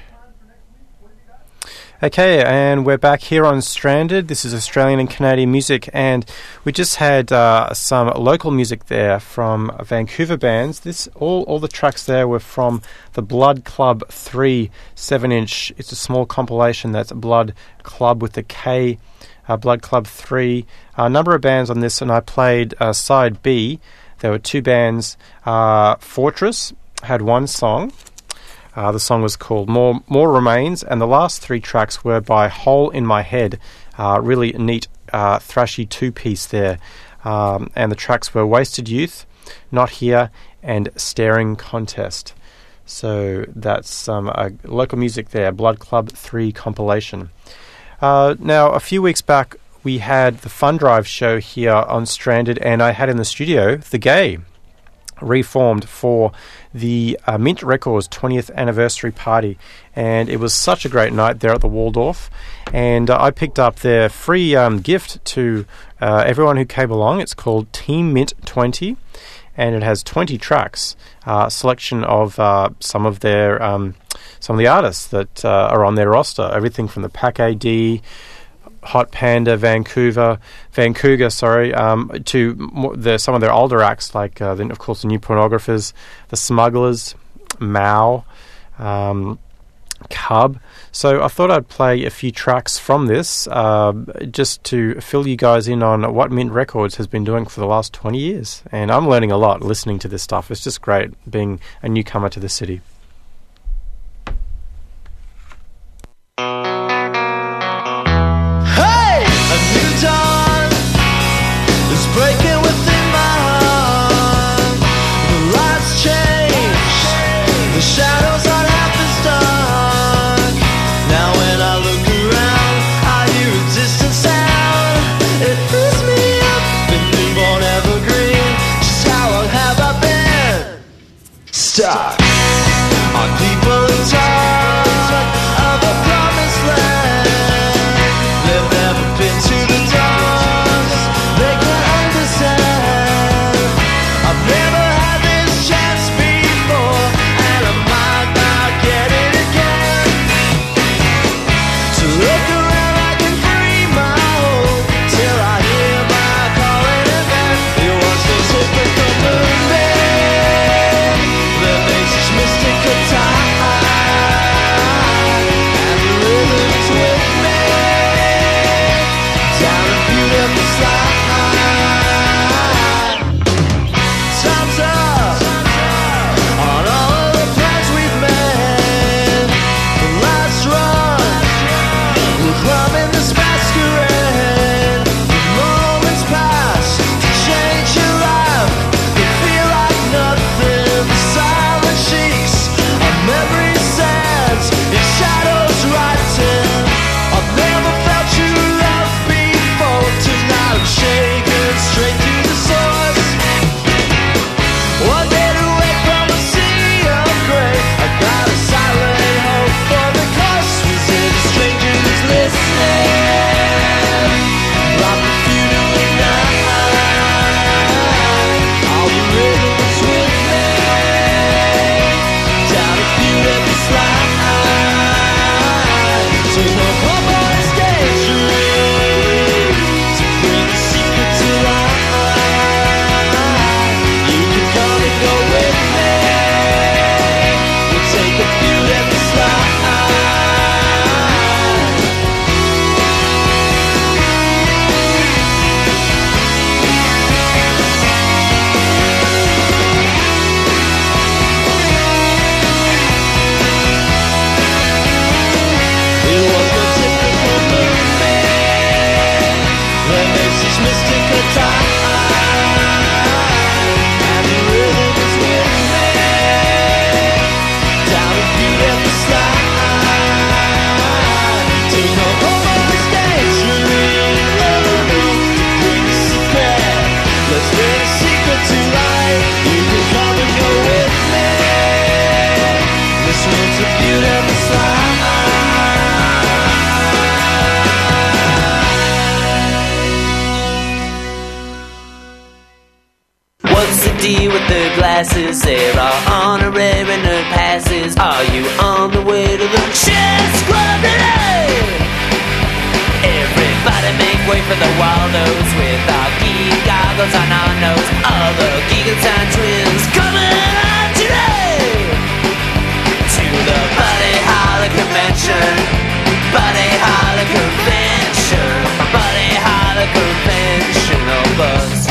Okay, and we're back here on Stranded. This is Australian and Canadian music, and we just had some local music there from Vancouver bands. All the tracks there were from the Blood Club 3 7-inch. It's a small compilation. That's Blood Club with the K, Blood Club 3. A number of bands on this, and I played side B. There were two bands. Fortress had one song. The song was called More Remains, and the last three tracks were by Hole in My Head. Really neat thrashy two-piece there. And the tracks were Wasted Youth, Not Here, and Staring Contest. So that's some local music there, Blood Club 3 compilation. Now, a few weeks back, we had the Fun Drive show here on Stranded, and I had in the studio The Gay, reformed for the Mint Records 20th anniversary party, and it was such a great night there at the Waldorf, and I picked up their free gift to everyone who came along. It's called Team Mint 20, and it has 20 tracks, selection of some of the artists that are on their roster, everything from the Pac AD, Hot Panda, Vancouver, to some of their older acts, like then of course the New Pornographers, the Smugglers, Mao, Cub. So I thought I'd play a few tracks from this just to fill you guys in on what Mint Records has been doing for the last 20 years. And I'm learning a lot listening to this stuff. It's just great being a newcomer to the city. Breaking within my heart. The lights change, the shadows are half as dark. Now when I look around, I hear a distant sound. It fills me up, been newborn evergreen. Just how long have I been stuck on people who talk of a promised land? They've never been to the doors. They can't understand. I've never had this chance before, and I might not get it again. To look around, I can free my hope till I hear my calling again. It was this typical movement that makes with the glasses. There are honorary nerd passes. Are you on the way to the chess club today? Everybody make way for the Waldos with our geek goggles on our nose. All the Gigaton twins coming on today to the Buddy Holly Convention. Buddy Holly Convention. Buddy Holly Conventional bus.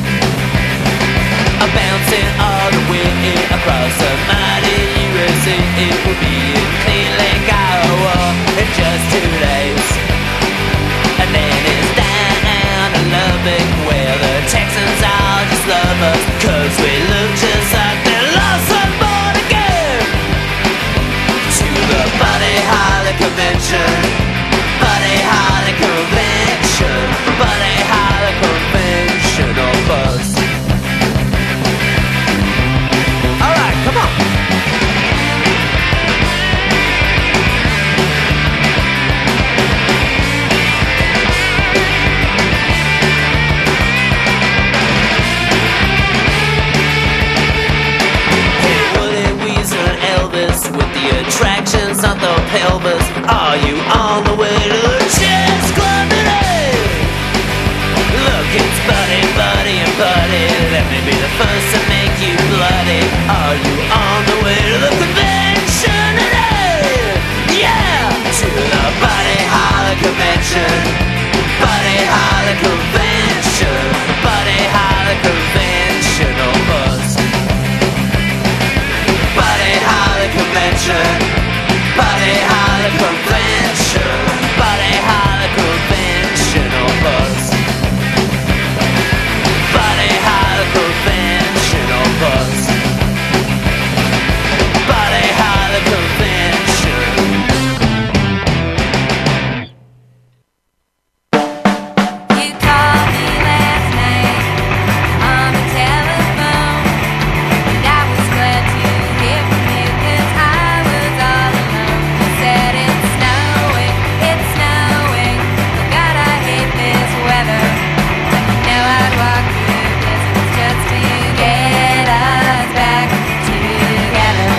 Bouncing all the way across the mighty USA. It will be in Clean Lake, Iowa in just 2 days. And then it's down in Lubbock where the Texans all just love us, 'cause we look just like they lost someone again. To the Buddy Holly Convention. Buddy Holly Convention. Buddy Holly Conventional bus. Come on. Hey, Woody, Weezer, and Elvis with the attractions on the pelvis. Are you on the way to the chess club today? Look, it's Buddy, Buddy, and Buddy. Let me be the first to make you bloody. Are you on the way to the convention today? Yeah! To the Buddy Holly Convention. Buddy Holly Convention. Buddy Holly Conventional bus. Buddy Holly Convention. Buddy Holly Convention. Buddy Holly Conventional bus. Buddy Holly Conventional bus. Buddy Holly Convention. You called me last night on the telephone, and I was glad to hear from you 'cause I was all alone. You said it's snowing, oh God, I hate this weather. But you know I'd walk through blizzards just to get us back together.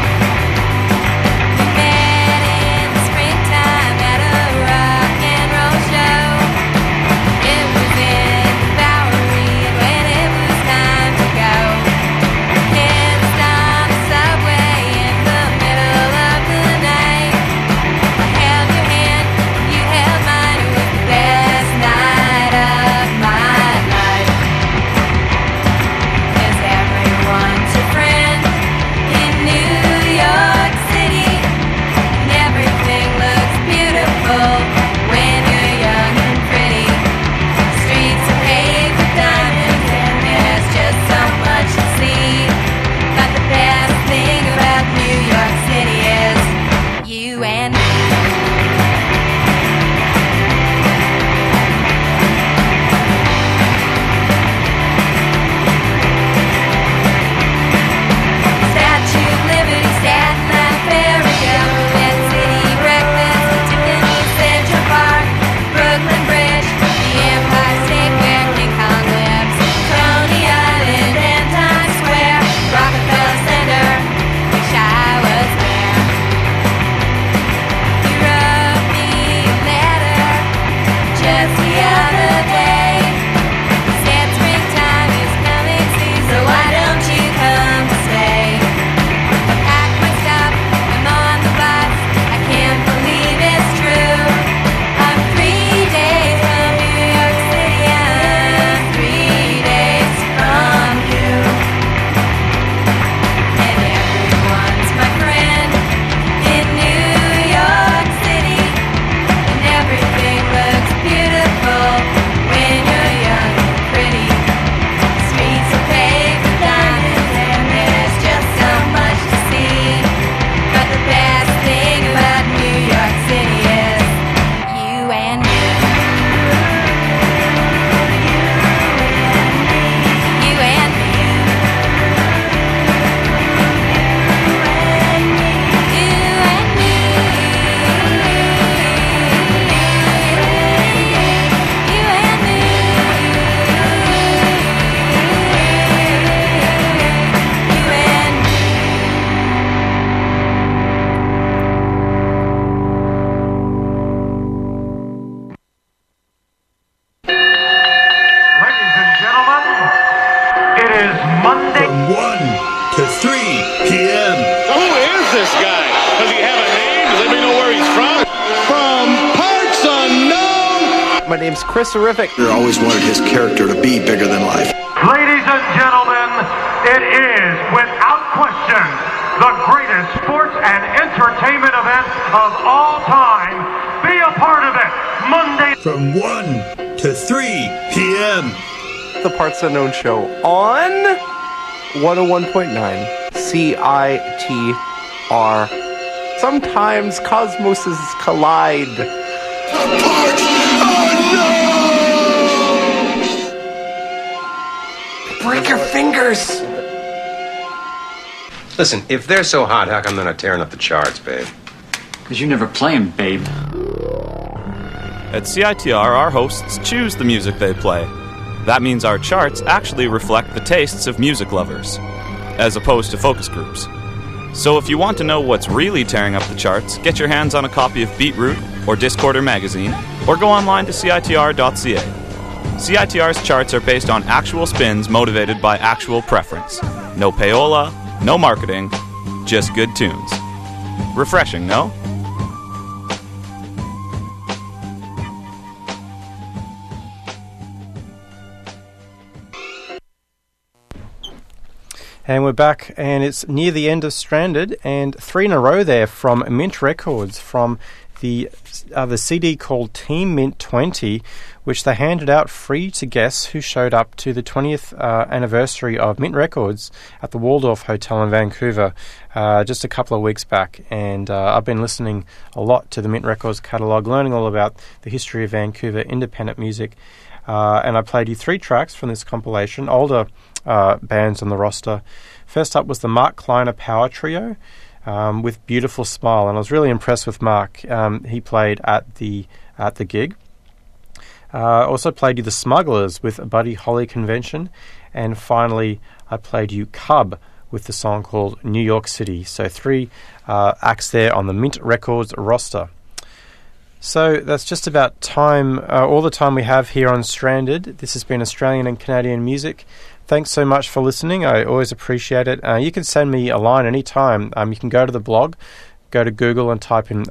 We met in the springtime at a rock and roll show. It was in the Bowery, and when it was time to go, kissed on the subway in the middle of the night. I held your hand, you held mine. It was the best night of my life. 'Cause everyone's your friend in New York City, and everything looks beautiful when you're young and pretty. Streets are paved with diamonds, and there's just so much to see. But the best thing about New York City is you and me. Statue of Liberty, Staten Island Ferry, Red City breakfast, Tiffany Central Park, Brooklyn Bridge, the Empire State where King Kong lives, Coney Island and Times Square, Rockefeller Center. Wish I was there. My name's Chris Horrific. I always wanted his character to be bigger than life. Ladies and gentlemen, it is, without question, the greatest sports and entertainment event of all time. Be a part of it, Monday From 1 to 3 p.m. The Parts Unknown Show on 101.9 CITR. Sometimes cosmoses collide. Break your fingers! Listen, if they're so hot, how come they're not tearing up the charts, babe? Because you never play 'em, babe. At CITR, our hosts choose the music they play. That means our charts actually reflect the tastes of music lovers, as opposed to focus groups. So if you want to know what's really tearing up the charts, get your hands on a copy of Beatroot or Discorder magazine, or go online to CITR.ca. CITR's charts are based on actual spins motivated by actual preference. No payola, no marketing, just good tunes. Refreshing, no? And we're back, and it's near the end of Stranded, and 3 in a row there from Mint Records, from the CD called Team Mint 20, which they handed out free to guests who showed up to the 20th anniversary of Mint Records at the Waldorf Hotel in Vancouver just a couple of weeks back. And I've been listening a lot to the Mint Records catalogue, learning all about the history of Vancouver independent music. And I played you 3 tracks from this compilation, older bands on the roster. First up was the Mark Kleiner Power Trio with Beautiful Smile, and I was really impressed with Mark. He played at the gig. Also played you the Smugglers with Buddy Holly Convention, and finally I played you Cub with the song called New York City. So 3 acts there on the Mint Records roster. So that's just about time, all the time we have here on Stranded. This has been Australian and Canadian music. Thanks so much for listening. I always appreciate it. You can send me a line anytime. You can go to the blog, go to Google and type in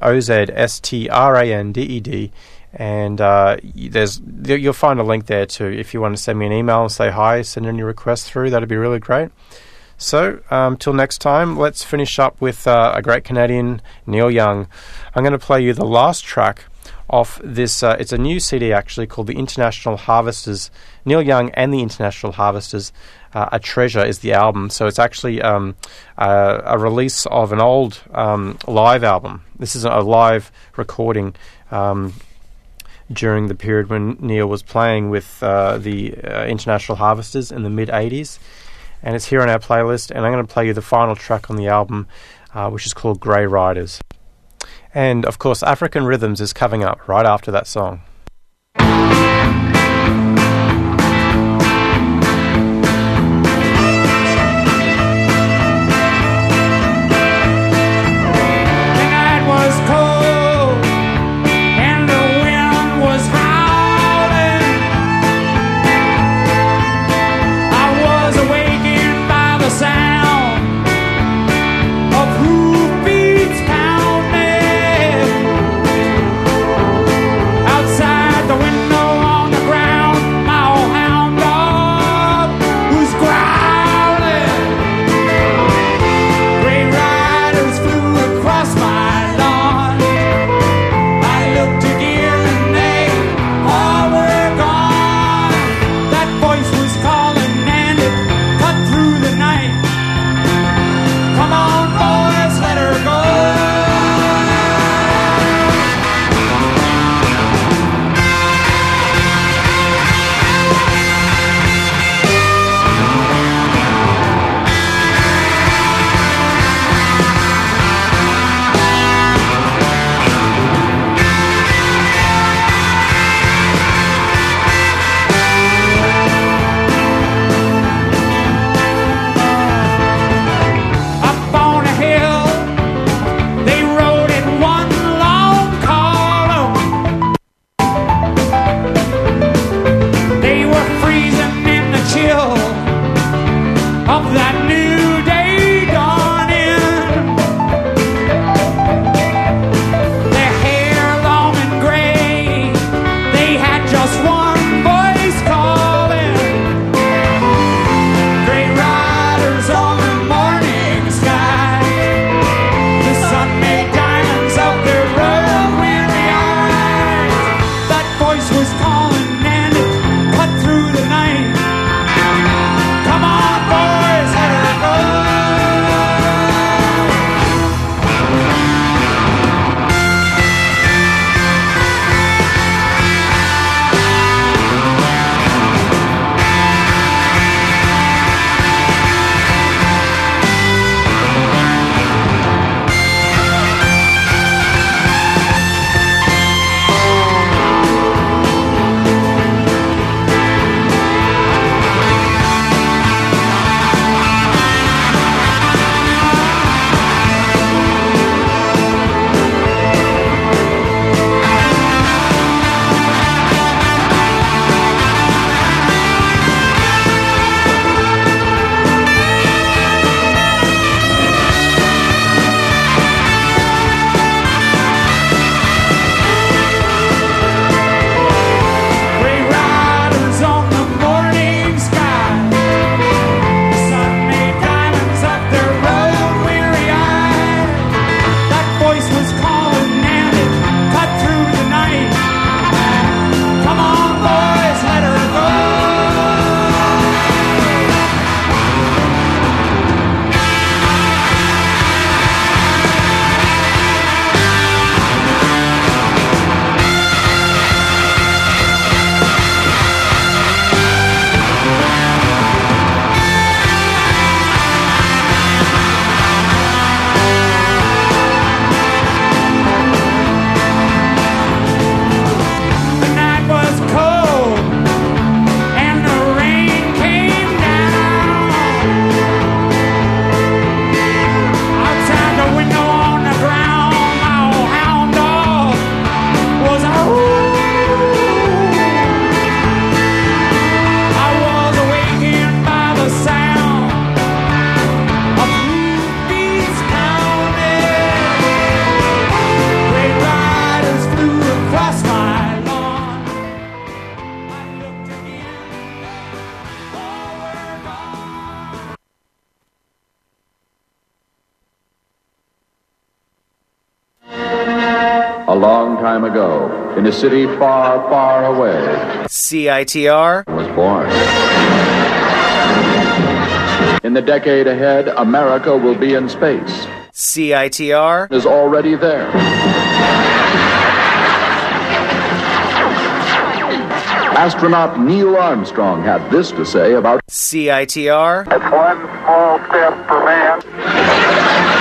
OZSTRANDED, and you'll find a link there too. If you want to send me an email and say hi, send any requests through, that'd be really great. So, till next time, let's finish up with a great Canadian, Neil Young. I'm going to play you the last track off this. It's a new CD actually called The International Harvesters. Neil Young and the International Harvesters. A Treasure is the album. So it's actually a release of an old live album. This is a live recording during the period when Neil was playing with the International Harvesters in the mid-'80s. And it's here on our playlist, and I'm going to play you the final track on the album, which is called Grey Riders. And, of course, African Rhythms is coming up right after that song. Outside the window A long time ago, in a city far, far away, CITR was born. In the decade ahead, America will be in space. CITR is already there. Astronaut Neil Armstrong had this to say about CITR. It's one small step for man.